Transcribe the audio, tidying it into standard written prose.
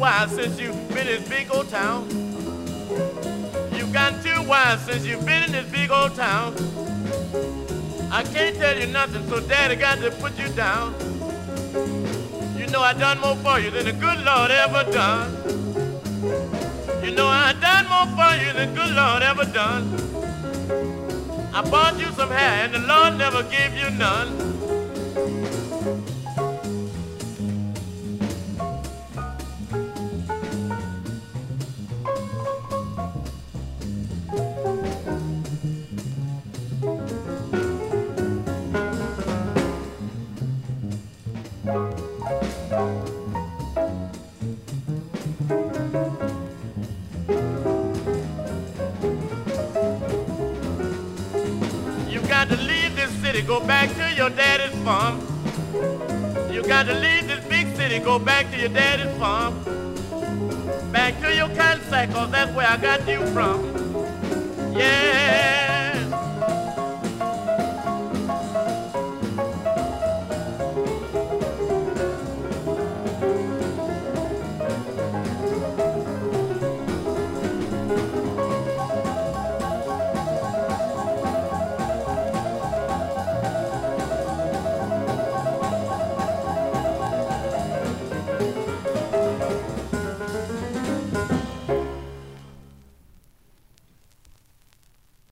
wives since you've been in this big old town. You've gotten 2 wives since you've been in this big old town. I can't tell you nothing, so Daddy got to put you down. You know I done more for you than the good Lord ever done. You know I done more for you than the good Lord ever done. I bought you some hair and the Lord never gave you none. You got to leave this city, go back to your daddy's farm. You got to leave this big city, go back to your daddy's farm. Back to your cotton sack, 'cause that's where I got you from. Yeah.